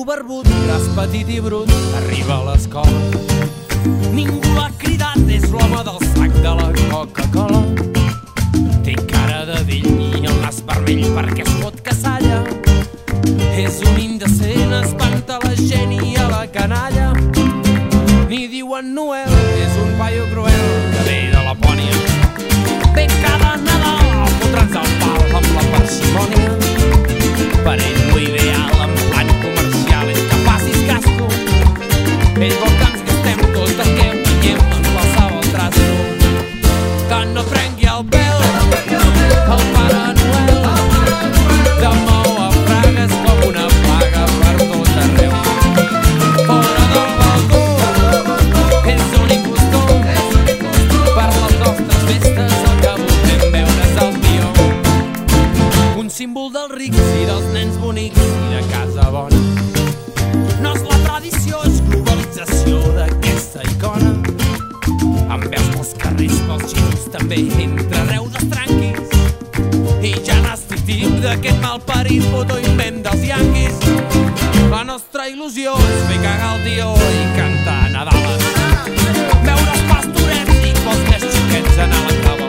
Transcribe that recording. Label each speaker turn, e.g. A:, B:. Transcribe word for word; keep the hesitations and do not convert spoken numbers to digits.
A: xiqueto barbut, gras petit i brut, arriba a l'escola. Ningú l'ha cridat, és l'home del sac de la Coca-Cola. Té cara de vell i el nas vermell perquè es fot cassalla. És un indecent, espanta la gent i a la canalla. Ni diuen Noel, és un paio cruel que ve de Lapònia. Ve cada Nadal a fotre'ns el pal amb la parsimònia. Per ell lo ideal en plan comercial és que facis casco. Ell vol que ens gastem tot el que guanyem en qualsevol trasto. Que no prengui el pèl el Pare Noel. De mou a fragues com una plaga per tot arreu. Fora del balcó és un impostor. Per les nostres festes el que volem veure és el tió. Un símbol dels rics i dels nens bonics i de casa bona. No és la tradició, és globalització d'aquesta icona. Em veus pels carrers, pels xinos també, entre arreu dels tranquis. I ja n'estic tip d'aquest malparit puto invent dels yanquis. La nostra il·lusió és fer cagar el tió i cantar Nadales. Veure els pastorets i pels més xiquets anar a la clau.